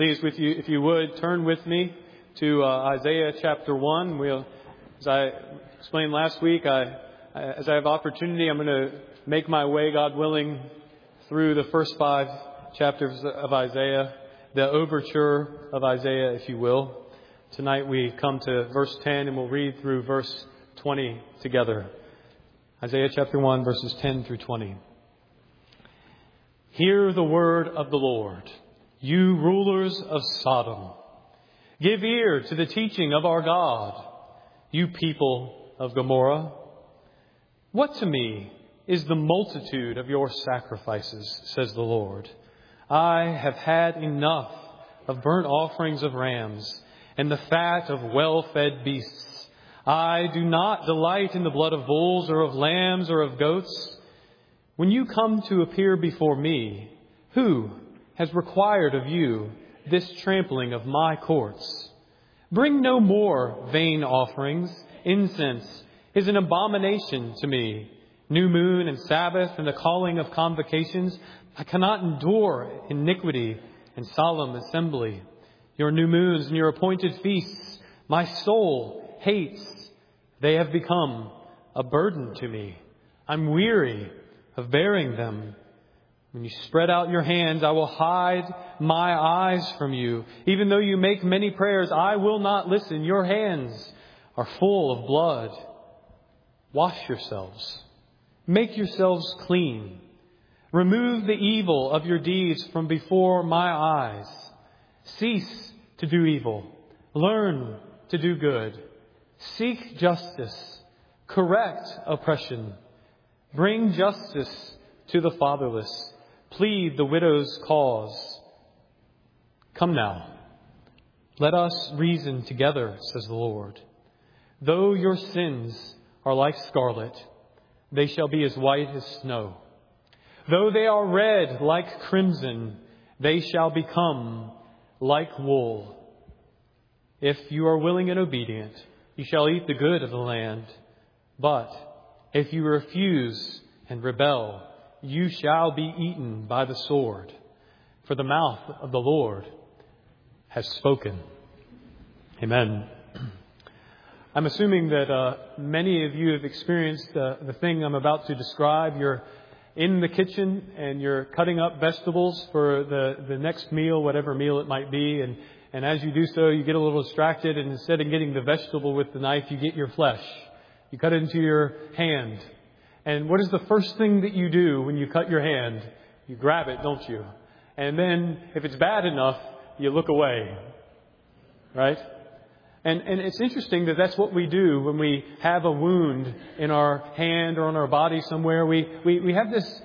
Please, with you, if you would, turn with me to Isaiah chapter 1. As I explained last week, as I have opportunity, I'm going to make my way, God willing, through the first 5 chapters of Isaiah, the overture of Isaiah, if you will. Tonight we come to verse 10 and we'll read through verse 20 together. Isaiah chapter 1, verses 10 through 20. Hear the word of the Lord, you rulers of Sodom. Give ear to the teaching of our God, you people of Gomorrah. What to me is the multitude of your sacrifices, says the Lord. I have had enough of burnt offerings of rams and the fat of well-fed beasts. I do not delight in the blood of bulls or of lambs or of goats. When you come to appear before me, who has required of you this trampling of my courts? Bring no more vain offerings. Incense is an abomination to me. New moon and Sabbath and the calling of convocations. I cannot endure iniquity and solemn assembly. Your new moons and your appointed feasts, my soul hates. They have become a burden to me. I'm weary of bearing them. When you spread out your hands, I will hide my eyes from you. Even though you make many prayers, I will not listen. Your hands are full of blood. Wash yourselves. Make yourselves clean. Remove the evil of your deeds from before my eyes. Cease to do evil. Learn to do good. Seek justice. Correct oppression. Bring justice to the fatherless. Plead the widow's cause. Come now, let us reason together, says the Lord. Though your sins are like scarlet, they shall be as white as snow. Though they are red like crimson, they shall become like wool. If you are willing and obedient, you shall eat the good of the land. But if you refuse and rebel, you shall be eaten by the sword, for the mouth of the Lord has spoken. Amen. I'm assuming that many of you have experienced the thing I'm about to describe. You're in the kitchen and you're cutting up vegetables for the next meal, whatever meal it might be. And as you do so, you get a little distracted, and instead of getting the vegetable with the knife, you get your flesh. You cut it into your hand. And what is the first thing that you do when you cut your hand? You grab it, don't you? And then if it's bad enough, you look away. Right? And it's interesting that that's what we do when we have a wound in our hand or on our body somewhere. We have this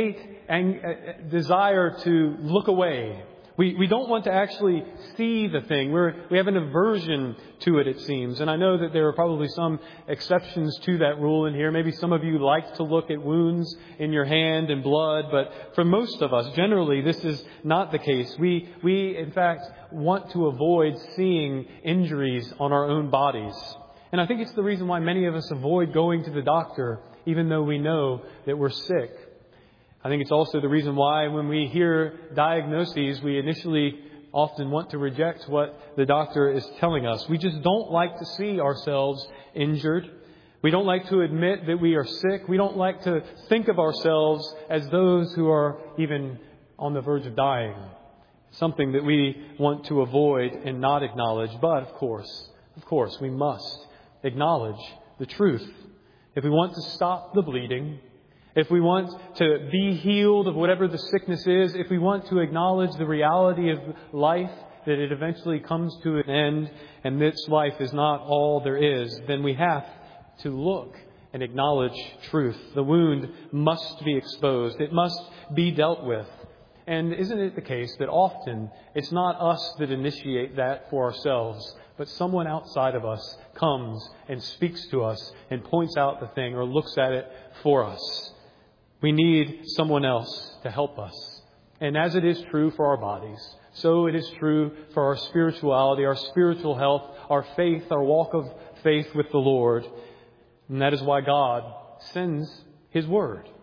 innate desire to look away. We don't want to actually see the thing. We have an aversion to it seems. And I know that there are probably some exceptions to that rule in here. Maybe some of you like to look at wounds in your hand and blood. But for most of us, generally, this is not the case. We in fact, want to avoid seeing injuries on our own bodies. And I think it's the reason why many of us avoid going to the doctor, even though we know that we're sick. I think it's also the reason why when we hear diagnoses, we initially often want to reject what the doctor is telling us. We just don't like to see ourselves injured. We don't like to admit that we are sick. We don't like to think of ourselves as those who are even on the verge of dying. Something that we want to avoid and not acknowledge. But of course, we must acknowledge the truth. If we want to stop the bleeding, if we want to be healed of whatever the sickness is, if we want to acknowledge the reality of life, that it eventually comes to an end and this life is not all there is, then we have to look and acknowledge truth. The wound must be exposed. It must be dealt with. And isn't it the case that often it's not us that initiate that for ourselves, but someone outside of us comes and speaks to us and points out the thing or looks at it for us. We need someone else to help us. And as it is true for our bodies, so it is true for our spirituality, our spiritual health, our faith, our walk of faith with the Lord. And that is why God sends His Word.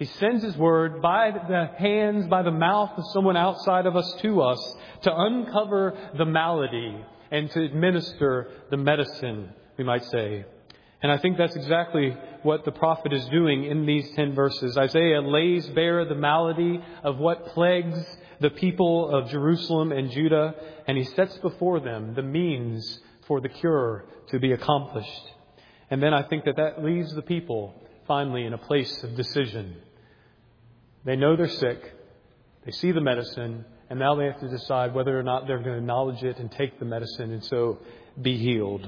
He sends His word by the hands, by the mouth of someone outside of us to us to uncover the malady and to administer the medicine, we might say. And I think that's exactly what the prophet is doing in these 10 verses. Isaiah lays bare the malady of what plagues the people of Jerusalem and Judah, and he sets before them the means for the cure to be accomplished. And then I think that leaves the people finally in a place of decision. They know they're sick, they see the medicine, and now they have to decide whether or not they're going to acknowledge it and take the medicine and so be healed.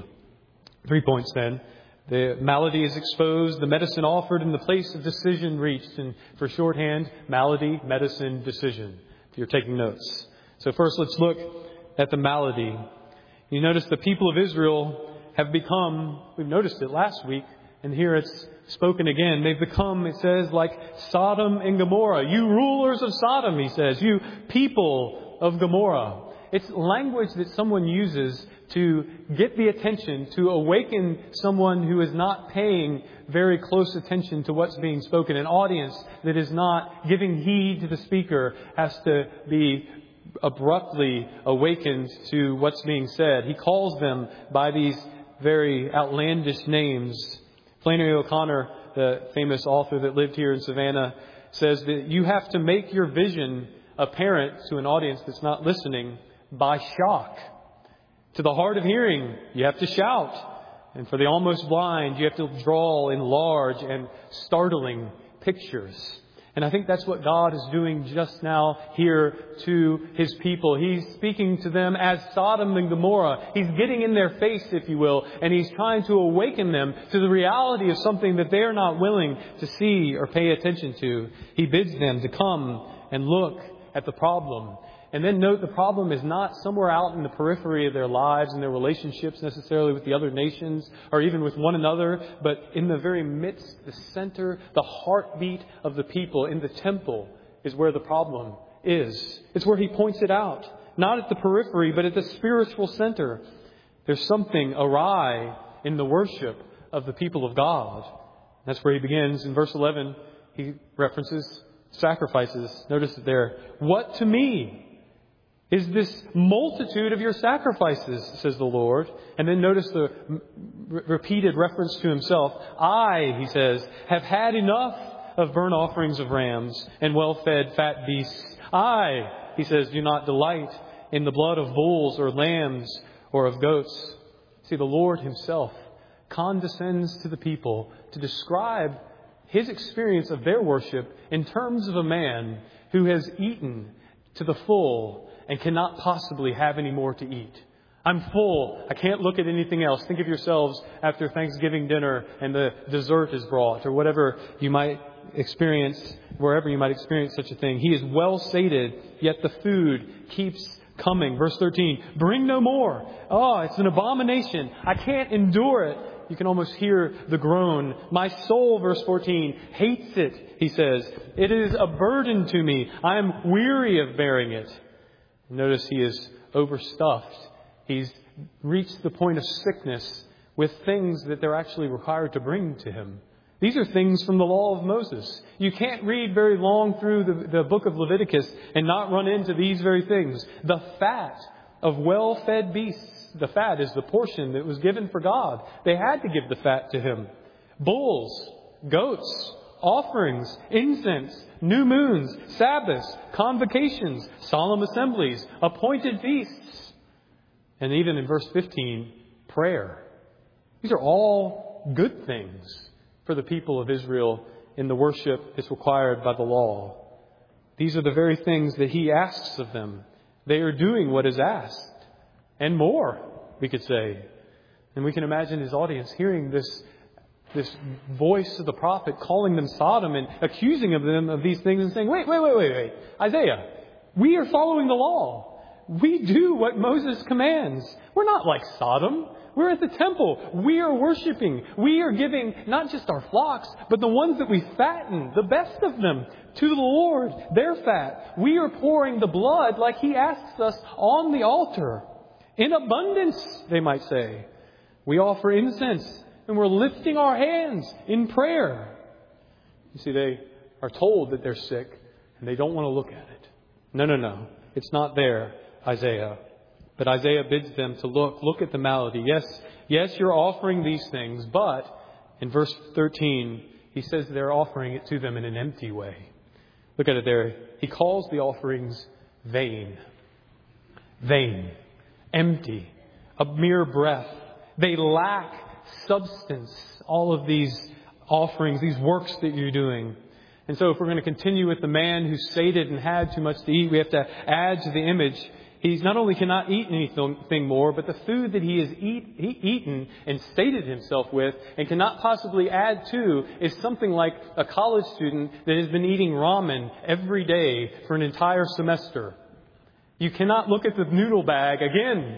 3 points then. The malady is exposed, the medicine offered, and the place of decision reached. And for shorthand, malady, medicine, decision, if you're taking notes. So first, let's look at the malady. You notice the people of Israel have become, we've noticed it last week, and here it's spoken again. They've become, it says, like Sodom and Gomorrah. You rulers of Sodom, he says. You people of Gomorrah. It's language that someone uses to get the attention, to awaken someone who is not paying very close attention to what's being spoken. An audience that is not giving heed to the speaker has to be abruptly awakened to what's being said. He calls them by these very outlandish names. Flannery O'Connor, the famous author that lived here in Savannah, says that you have to make your vision apparent to an audience that's not listening by shock. To the hard of hearing, you have to shout. And for the almost blind, you have to draw in large and startling pictures. And I think that's what God is doing just now here to His people. He's speaking to them as Sodom and Gomorrah. He's getting in their face, if you will, and He's trying to awaken them to the reality of something that they are not willing to see or pay attention to. He bids them to come and look at the problem. And then note the problem is not somewhere out in the periphery of their lives and their relationships necessarily with the other nations or even with one another, but in the very midst, the center, the heartbeat of the people in the temple is where the problem is. It's where He points it out. Not at the periphery, but at the spiritual center. There's something awry in the worship of the people of God. That's where He begins. In verse 11, He references sacrifices. Notice it there. What to me is this multitude of your sacrifices, says the Lord. And then notice the repeated reference to Himself. I, He says, have had enough of burnt offerings of rams and well-fed fat beasts. I, He says, do not delight in the blood of bulls or lambs or of goats. See, the Lord Himself condescends to the people to describe His experience of their worship in terms of a man who has eaten to the full and cannot possibly have any more to eat. I'm full. I can't look at anything else. Think of yourselves after Thanksgiving dinner and the dessert is brought or whatever you might experience, wherever you might experience such a thing. He is well sated, yet the food keeps coming. Verse 13, bring no more. Oh, it's an abomination. I can't endure it. You can almost hear the groan. My soul, verse 14, hates it, he says. It is a burden to me. I am weary of bearing it. Notice he is overstuffed. He's reached the point of sickness with things that they're actually required to bring to him. These are things from the law of Moses. You can't read very long through the book of Leviticus and not run into these very things. The fat of well-fed beasts. The fat is the portion that was given for God. They had to give the fat to Him. Bulls, goats, offerings, incense, new moons, Sabbaths, convocations, solemn assemblies, appointed feasts. And even in verse 15, prayer. These are all good things for the people of Israel in the worship that's required by the law. These are the very things that He asks of them. They are doing what is asked. And more, we could say. And we can imagine His audience hearing this voice of the prophet calling them Sodom and accusing them of these things and saying, wait. Isaiah, we are following the law. We do what Moses commands. We're not like Sodom. We're at the temple. We are worshiping. We are giving not just our flocks, but the ones that we fatten, the best of them, to the Lord, their fat. We are pouring the blood like He asks us on the altar. In abundance, they might say. We offer incense and we're lifting our hands in prayer. You see, they are told that they're sick and they don't want to look at it. No. It's not there, Isaiah. But Isaiah bids them to look at the malady. Yes, you're offering these things, but in verse 13, he says they're offering it to them in an empty way. Look at it there. He calls the offerings vain, empty, a mere breath. They lack substance, all of these offerings, these works that you're doing. And so if we're going to continue with the man who sated and had too much to eat, we have to add to the image. He not only cannot eat anything more, but the food that he has eaten and sated himself with and cannot possibly add to is something like a college student that has been eating ramen every day for an entire semester. You cannot look at the noodle bag again.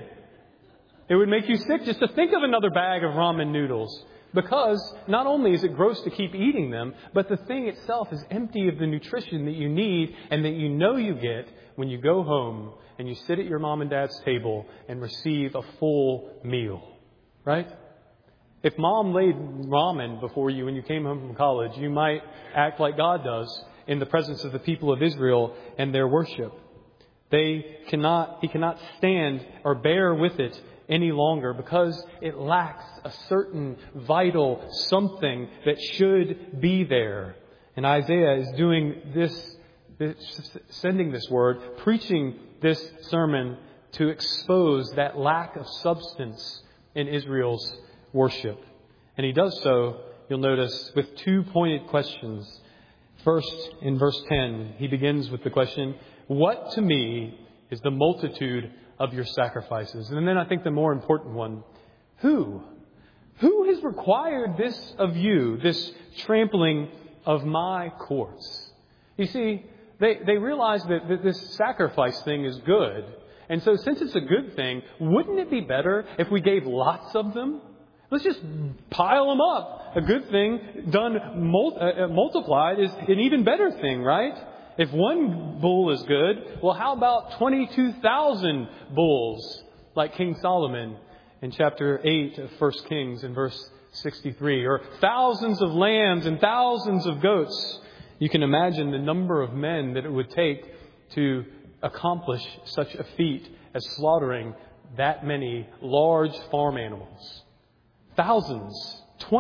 It would make you sick just to think of another bag of ramen noodles. Because not only is it gross to keep eating them, but the thing itself is empty of the nutrition that you need and that you know you get when you go home and you sit at your mom and dad's table and receive a full meal. Right? If mom laid ramen before you when you came home from college, you might act like God does in the presence of the people of Israel and their worship. He cannot stand or bear with it any longer because it lacks a certain vital something that should be there. And Isaiah is doing this, sending this word, preaching this sermon to expose that lack of substance in Israel's worship. And he does so, you'll notice, with two pointed questions. First, in verse 10, he begins with the question, "What to me is the multitude of your sacrifices?" And then I think the more important one, who has required this of you, this trampling of my courts? You see, they realize that this sacrifice thing is good. And so since it's a good thing, wouldn't it be better if we gave lots of them? Let's just pile them up. A good thing done multiplied is an even better thing, right? If one bull is good, well, how about 22,000 bulls like King Solomon in chapter 8 of 1 Kings in verse 63? Or thousands of lambs and thousands of goats. You can imagine the number of men that it would take to accomplish such a feat as slaughtering that many large farm animals. Thousands.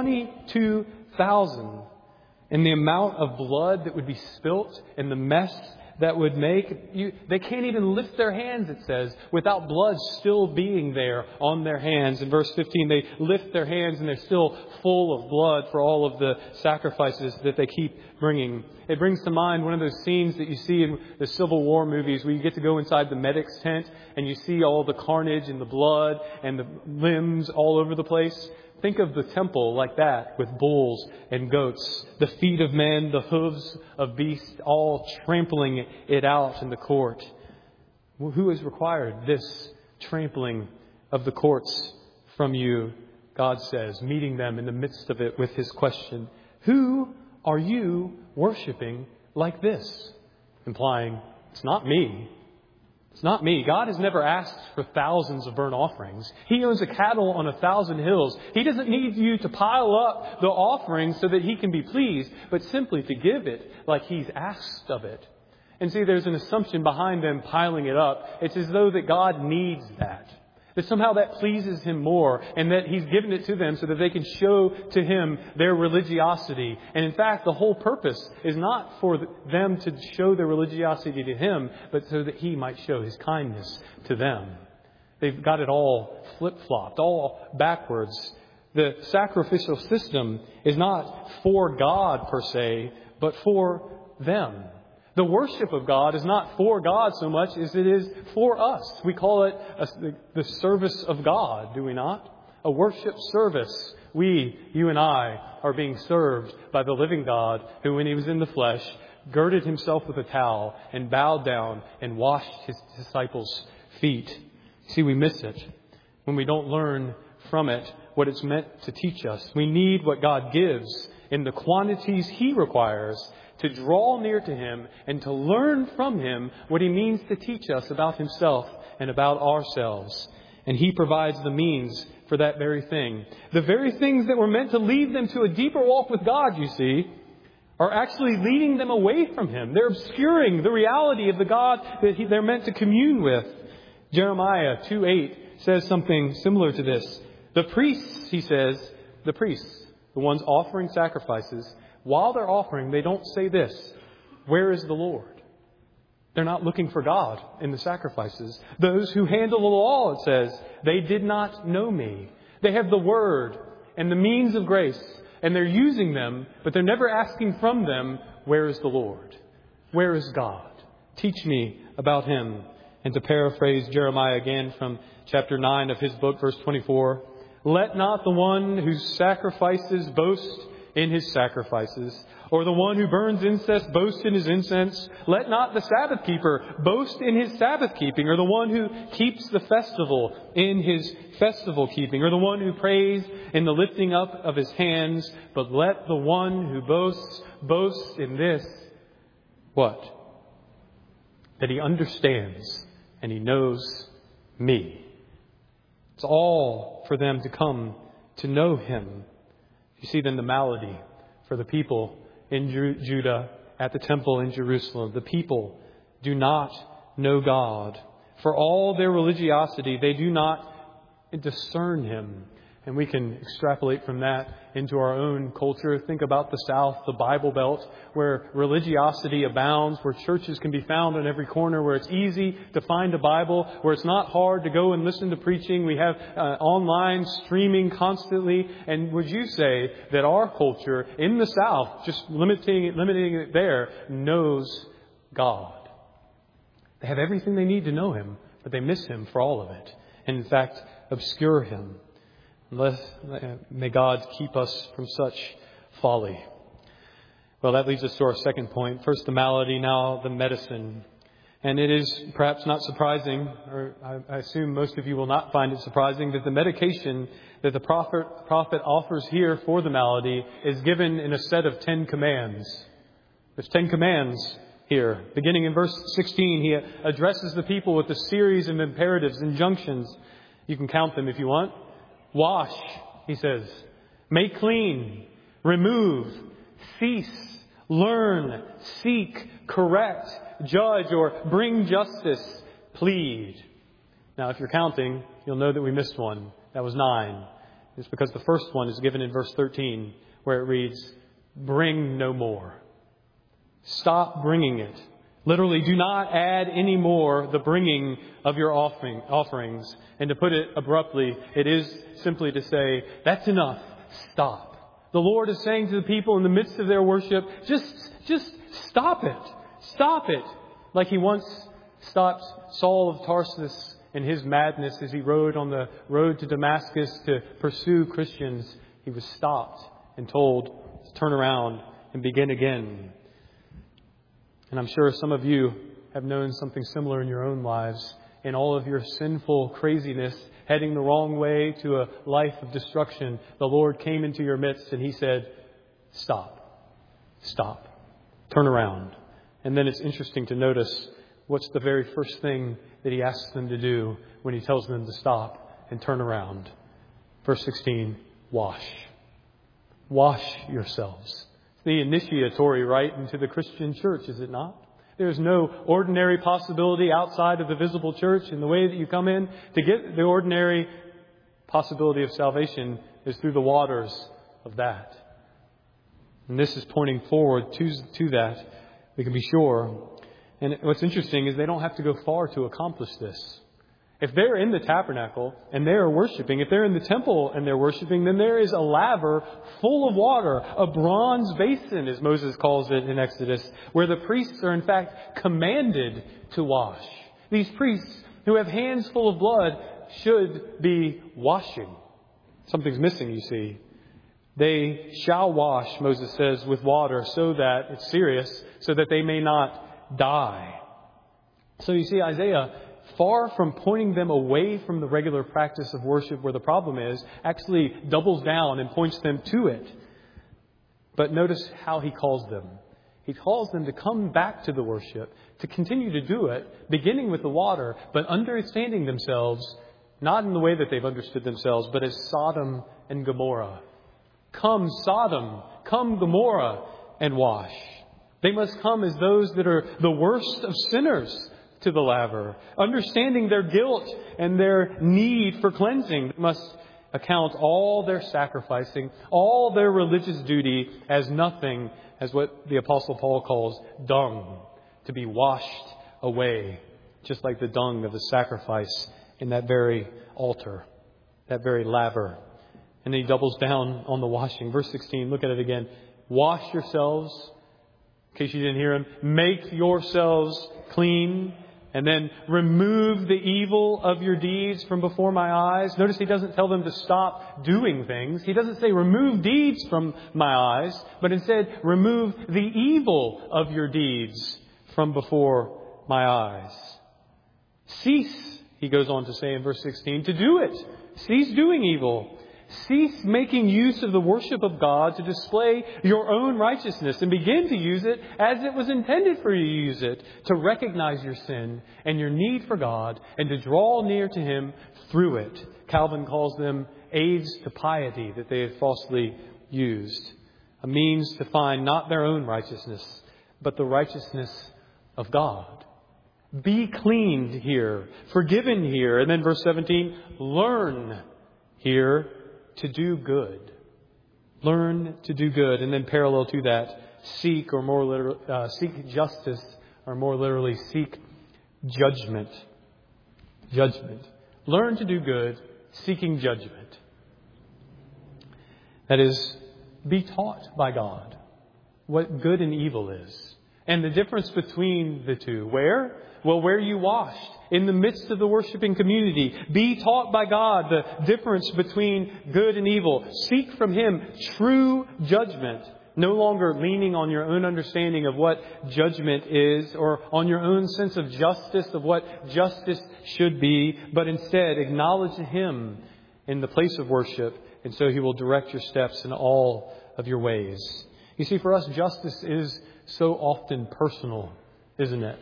22,000. And the amount of blood that would be spilt and the mess that would make, they can't even lift their hands, it says, without blood still being there on their hands. In verse 15, they lift their hands and they're still full of blood for all of the sacrifices that they keep bringing. It brings to mind one of those scenes that you see in the Civil War movies where you get to go inside the medic's tent and you see all the carnage and the blood and the limbs all over the place. Think of the temple like that, with bulls and goats, the feet of men, the hooves of beasts, all trampling it out in the court. Well, who has required this trampling of the courts from you? God says, meeting them in the midst of it with his question, who are you worshiping like this? Implying, it's not me. It's not me. God has never asked for thousands of burnt offerings. He owns a cattle on 1,000 hills. He doesn't need you to pile up the offerings so that he can be pleased, but simply to give it like he's asked of it. And see, there's an assumption behind them piling it up. It's as though that God needs that. That somehow that pleases him more and that he's given it to them so that they can show to him their religiosity. And in fact, the whole purpose is not for them to show their religiosity to him, but so that he might show his kindness to them. They've got it all flip-flopped, all backwards. The sacrificial system is not for God per se, but for them. The worship of God is not for God so much as it is for us. We call it the service of God, do we not? A worship service. You and I, are being served by the living God who, when he was in the flesh, girded himself with a towel and bowed down and washed his disciples' feet. See, we miss it when we don't learn from it what it's meant to teach us. We need what God gives in the quantities he requires to draw near to him and to learn from him what he means to teach us about himself and about ourselves. And he provides the means for that very thing. The very things that were meant to lead them to a deeper walk with God, you see, are actually leading them away from Him. They're obscuring the reality of the God that they're meant to commune with. Jeremiah 2:8 says something similar to this. The priests, he says, the ones offering sacrifices, while they're offering, they don't say this, "Where is the Lord?" They're not looking for God in the sacrifices. Those who handle the law, it says, they did not know me. They have the word and the means of grace, and they're using them, but they're never asking from them, "Where is the Lord? Where is God? Teach me about Him." And to paraphrase Jeremiah again from chapter 9 of his book, verse 24, "Let not the one who sacrifices boast in his sacrifices, or the one who burns incense boast in his incense. Let not the Sabbath keeper boast in his Sabbath keeping, or the one who keeps the festival in his festival keeping, or the one who prays in the lifting up of his hands. But let the one who boasts boast in this," what? "That he understands and he knows me." It's all for them to come to know Him. You see then the malady for the people in Judah at the temple in Jerusalem. The people do not know God. For all their religiosity, they do not discern Him. And we can extrapolate from that into our own culture. Think about the South, the Bible Belt, where religiosity abounds, where churches can be found on every corner, where it's easy to find a Bible, where it's not hard to go and listen to preaching. We have online streaming constantly. And would you say that our culture in the South, just limiting it there, knows God? They have everything they need to know Him, but they miss Him for all of it. And in fact, obscure Him. May God keep us from such folly. Well, that leads us to our second point. First the malady, now the medicine. And it is perhaps not surprising, or I assume most of you will not find it surprising, that the medication that the prophet offers here for the malady is given in a set of 10 commands. There's 10 commands here. Beginning in verse 16, he addresses the people with a series of imperatives, injunctions. You can count them if you want. Wash, he says. Make clean. Remove. Cease. Learn. Seek. Correct. Judge or bring justice. Plead. Now, if you're counting, you'll know that we missed one. That was 9. It's because the first one is given in verse 13, where it reads, "Bring no more." Stop bringing it. Literally, do not add any more the bringing of your offerings. And to put it abruptly, it is simply to say, that's enough. Stop. The Lord is saying to the people in the midst of their worship, just stop it. Stop it. Like He once stopped Saul of Tarsus in his madness as he rode on the road to Damascus to pursue Christians. He was stopped and told to turn around and begin again. And I'm sure some of you have known something similar in your own lives. In all of your sinful craziness, heading the wrong way to a life of destruction, the Lord came into your midst and He said, "Stop. Stop. Turn around." And then it's interesting to notice what's the very first thing that He asks them to do when He tells them to stop and turn around. Verse 16, wash. Wash yourselves. The initiatory rite into the Christian church, is it not? There's no ordinary possibility outside of the visible church, and the way that you come in to get the ordinary possibility of salvation is through the waters of that. And this is pointing forward to that, we can be sure. And what's interesting is they don't have to go far to accomplish this. If they're in the tabernacle and they're worshiping, if they're in the temple and they're worshiping, then there is a laver full of water, a bronze basin, as Moses calls it in Exodus, where the priests are in fact commanded to wash. These priests who have hands full of blood should be washing. Something's missing, you see. They shall wash, Moses says, with water so that, it's serious, so that they may not die. So you see, Isaiah, far from pointing them away from the regular practice of worship where the problem is, actually doubles down and points them to it. But notice how he calls them. He calls them to come back to the worship, to continue to do it, beginning with the water, but understanding themselves, not in the way that they've understood themselves, but as Sodom and Gomorrah. Come, Sodom. Come, Gomorrah. and wash. They must come as those that are the worst of sinners to the laver, understanding their guilt and their need for cleansing. They must account all their sacrificing, all their religious duty as nothing, as what the Apostle Paul calls dung, to be washed away, just like the dung of the sacrifice in that very altar, that very laver. And then he doubles down on the washing. Verse 16, look at it again. Wash yourselves, in case you didn't hear him, make yourselves clean. And then remove the evil of your deeds from before my eyes. Notice he doesn't tell them to stop doing things. He doesn't say remove deeds from my eyes, but instead remove the evil of your deeds from before my eyes. Cease, he goes on to say in verse 16, to do it. Cease doing evil. Cease making use of the worship of God to display your own righteousness and begin to use it as it was intended for you to use it, to recognize your sin and your need for God and to draw near to Him through it. Calvin calls them aids to piety that they have falsely used, a means to find not their own righteousness, but the righteousness of God. Be cleaned here, forgiven here. And then verse 17, learn here to do good. Learn to do good. And then parallel to that, seek justice, or more literally, seek judgment. Judgment. Learn to do good, seeking judgment. That is, be taught by God what good and evil is. And the difference between the two. Where? Well, where you washed. In the midst of the worshiping community. Be taught by God the difference between good and evil. Seek from Him true judgment. No longer leaning on your own understanding of what judgment is or on your own sense of justice, of what justice should be, but instead acknowledge Him in the place of worship, and so He will direct your steps in all of your ways. You see, for us, justice is so often personal, isn't it?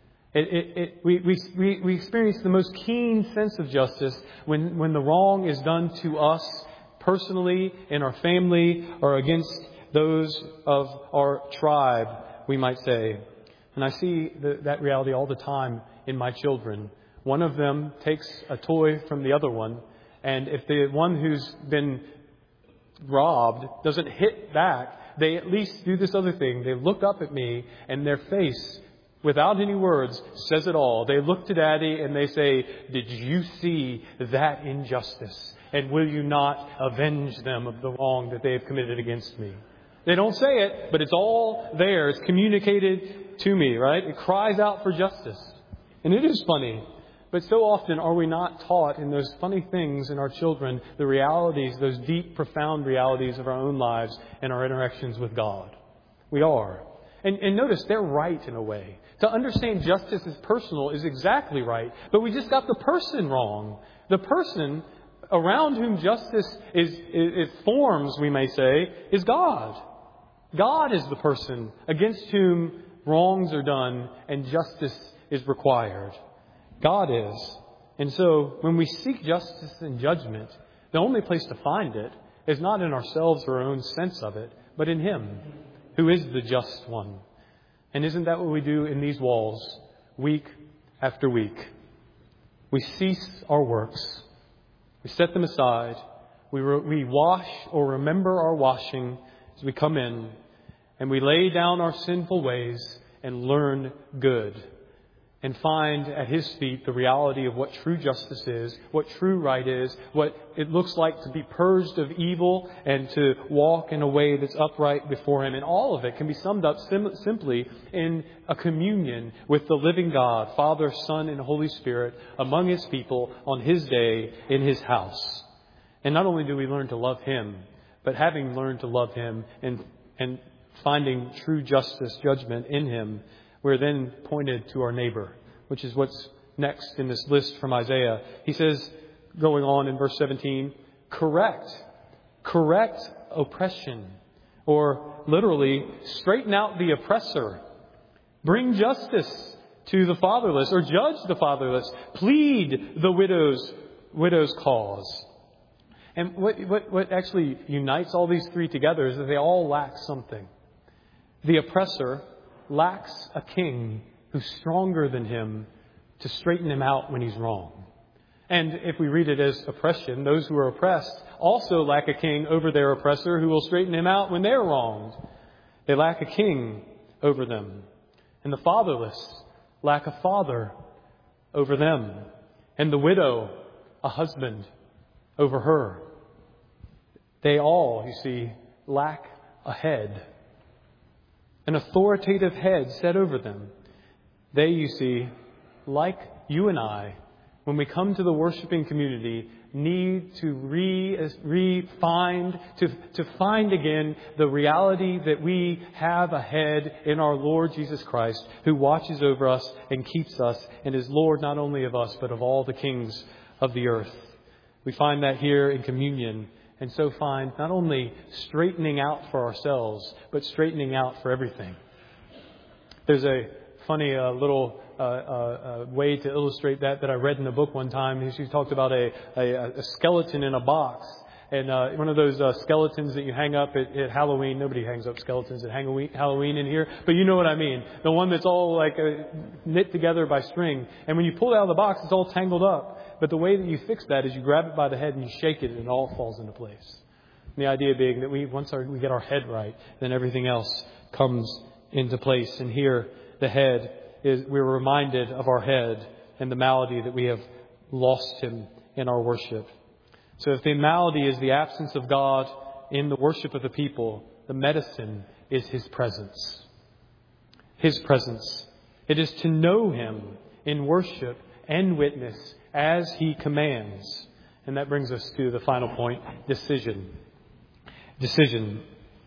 We experience the most keen sense of justice when the wrong is done to us personally, in our family, or against those of our tribe, we might say. And I see that reality all the time in my children. One of them takes a toy from the other one, and if the one who's been robbed doesn't hit back, they at least do this other thing. They look up at me, and their face, without any words, says it all. They look to Daddy and they say, did you see that injustice? And will you not avenge them of the wrong that they have committed against me? They don't say it, but it's all there. It's communicated to me, right? It cries out for justice. And it is funny. But so often are we not taught in those funny things in our children, the realities, those deep, profound realities of our own lives and our interactions with God? We are. And notice, they're right in a way. To understand justice as personal is exactly right. But we just got the person wrong. The person around whom justice it forms, we may say, is God. God is the person against whom wrongs are done and justice is required. God is. And so when we seek justice and judgment, the only place to find it is not in ourselves or our own sense of it, but in Him, who is the just one. And isn't that what we do in these walls, week after week? We cease our works. We set them aside. We wash or remember our washing as we come in. And we lay down our sinful ways and learn good. And find at His feet the reality of what true justice is, what true right is, what it looks like to be purged of evil and to walk in a way that's upright before Him. And all of it can be summed up simply in a communion with the living God, Father, Son, and Holy Spirit among His people on His day in His house. And not only do we learn to love Him, but having learned to love Him and finding true justice, judgment in Him, we're then pointed to our neighbor, which is what's next in this list from Isaiah. He says, going on in verse 17, correct oppression, or literally straighten out the oppressor, bring justice to the fatherless, or judge the fatherless, plead the widow's cause. And what actually unites all these three together is that they all lack something. The oppressor lacks a king who's stronger than him to straighten him out when he's wrong. And if we read it as oppression, those who are oppressed also lack a king over their oppressor who will straighten him out when they're wronged. They lack a king over them. And the fatherless lack a father over them. And the widow, a husband over her. They all, you see, lack a head. An authoritative head set over them. They, you see, like you and I, when we come to the worshiping community, need to find again the reality that we have a head in our Lord Jesus Christ who watches over us and keeps us and is Lord not only of us but of all the kings of the earth. We find that here in communion, and so find not only straightening out for ourselves but straightening out for everything. There's a funny little way to illustrate that I read in a book one time. She talked about a skeleton in a box. And one of those skeletons that you hang up at Halloween. Nobody hangs up skeletons at Halloween in here. But you know what I mean. The one that's all like knit together by string. And when you pull it out of the box, it's all tangled up. But the way that you fix that is you grab it by the head and you shake it and it all falls into place. And the idea being that once we get our head right, then everything else comes into place. And here the head is, we're reminded of our head and the malady that we have lost him in our worship. So if the malady is the absence of God in the worship of the people, the medicine is his presence. His presence. It is to know him in worship and witness as he commands. And that brings us to the final point, decision. Decision.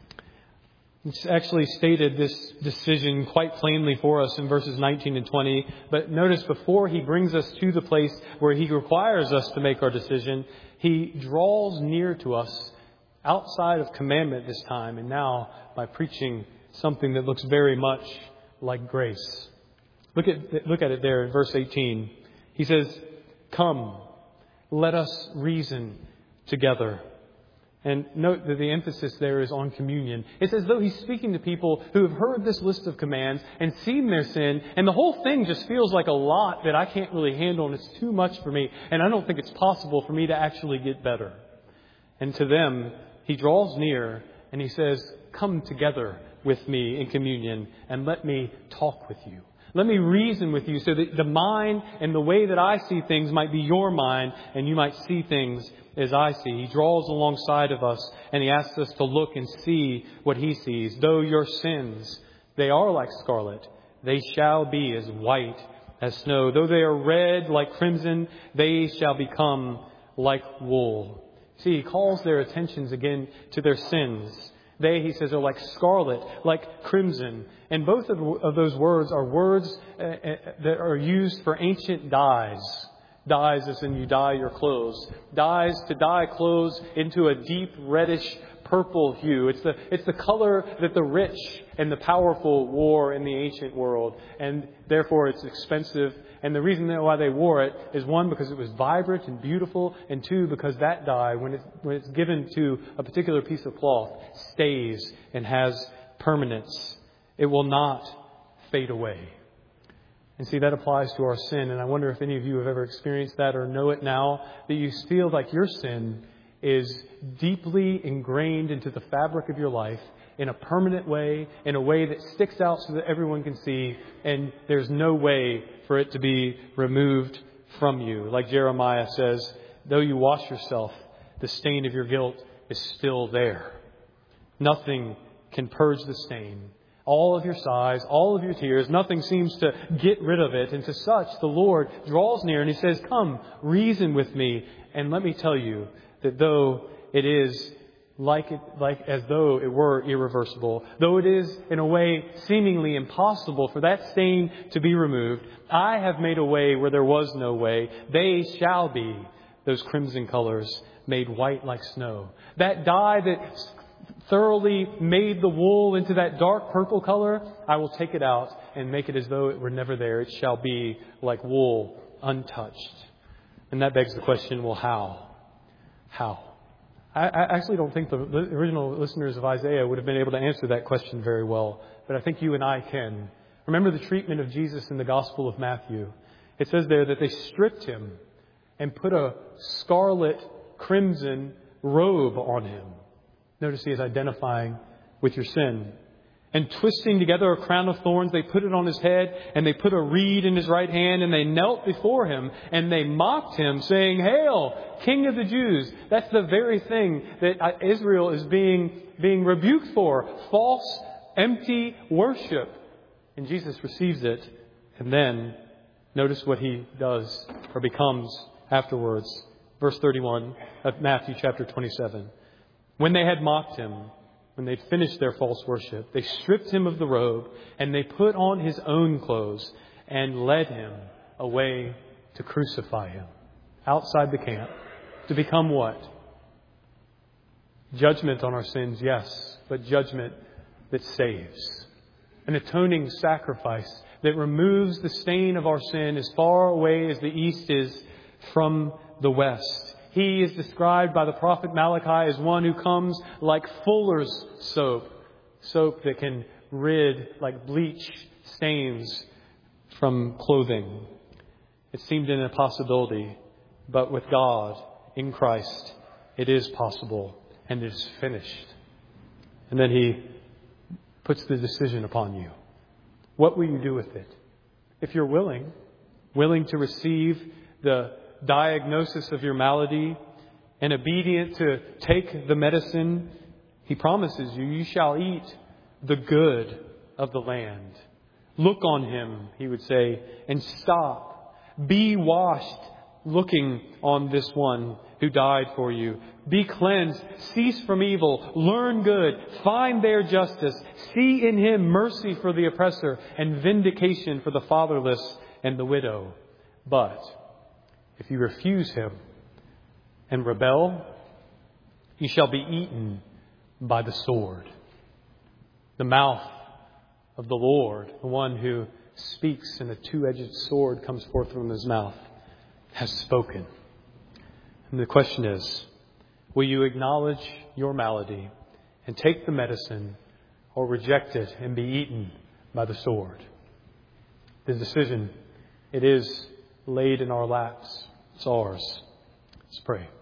It's actually stated this decision quite plainly for us in verses 19 and 20. But notice before he brings us to the place where he requires us to make our decision, he draws near to us outside of commandment this time, and now by preaching something that looks very much like grace. Look at it there in verse 18. He says, "Come, let us reason together." And note that the emphasis there is on communion. It's as though he's speaking to people who have heard this list of commands and seen their sin, and the whole thing just feels like a lot that I can't really handle, and it's too much for me, and I don't think it's possible for me to actually get better. And to them, he draws near and he says, "Come together with me in communion and let me talk with you. Let me reason with you so that the mind and the way that I see things might be your mind and you might see things as I see." He draws alongside of us and he asks us to look and see what he sees. "Though your sins, they are like scarlet, they shall be as white as snow. Though they are red like crimson, they shall become like wool." See, he calls their attentions again to their sins. They, he says, are like scarlet, like crimson. And both of those words are words that are used for ancient dyes. Dyes as in you dye your clothes. Dyes, to dye clothes into a deep reddish purple hue. It's the color that the rich and the powerful wore in the ancient world. And therefore it's expensive. And the reason why they wore it is, one, because it was vibrant and beautiful, and two, because that dye, when it's given to a particular piece of cloth, stays and has permanence. It will not fade away. And see, that applies to our sin. And I wonder if any of you have ever experienced that or know it now, that you feel like your sin is deeply ingrained into the fabric of your life in a permanent way, in a way that sticks out so that everyone can see, and there's no way for it to be removed from you. Like Jeremiah says, "Though you wash yourself, the stain of your guilt is still there. Nothing can purge the stain. All of your sighs, all of your tears, nothing seems to get rid of it." And to such, the Lord draws near and he says, "Come, reason with me. And let me tell you that though it is like as though it were irreversible, though it is in a way seemingly impossible for that stain to be removed, I have made a way where there was no way. They shall be, those crimson colors, made white like snow." That dye that thoroughly made the wool into that dark purple color, I will take it out and make it as though it were never there. It shall be like wool, untouched. And that begs the question, well, how? How? I actually don't think the original listeners of Isaiah would have been able to answer that question very well, but I think you and I can. Remember the treatment of Jesus in the Gospel of Matthew. It says there that they stripped him and put a scarlet crimson robe on him. Notice he is identifying with your sin. And twisting together a crown of thorns, they put it on his head, and they put a reed in his right hand, and they knelt before him, and they mocked him, saying, "Hail, King of the Jews!" That's the very thing that Israel is being rebuked for. False, empty worship. And Jesus receives it. And then, notice what he does, or becomes afterwards. Verse 31 of Matthew chapter 27. When they had mocked him, when they'd finished their false worship, they stripped him of the robe, and they put on his own clothes and led him away to crucify him outside the camp. To become what? Judgment on our sins, yes, but judgment that saves. An atoning sacrifice that removes the stain of our sin as far away as the east is from the west. He is described by the prophet Malachi as one who comes like fuller's soap. Soap that can rid, like bleach, stains from clothing. It seemed an impossibility, but with God, in Christ, it is possible and it is finished. And then he puts the decision upon you. What will you do with it? If you're willing to receive the diagnosis of your malady and obedient to take the medicine, he promises you shall eat the good of the land. Look on him, he would say, and stop. Be washed looking on this one who died for you. Be cleansed. Cease from evil. Learn good. Find there justice. See in him mercy for the oppressor and vindication for the fatherless and the widow. But if you refuse him and rebel, you shall be eaten by the sword. The mouth of the Lord, the one who speaks and a two-edged sword comes forth from his mouth, has spoken. And the question is, will you acknowledge your malady and take the medicine, or reject it and be eaten by the sword? The decision, it is laid in our laps. It's ours. Let's pray.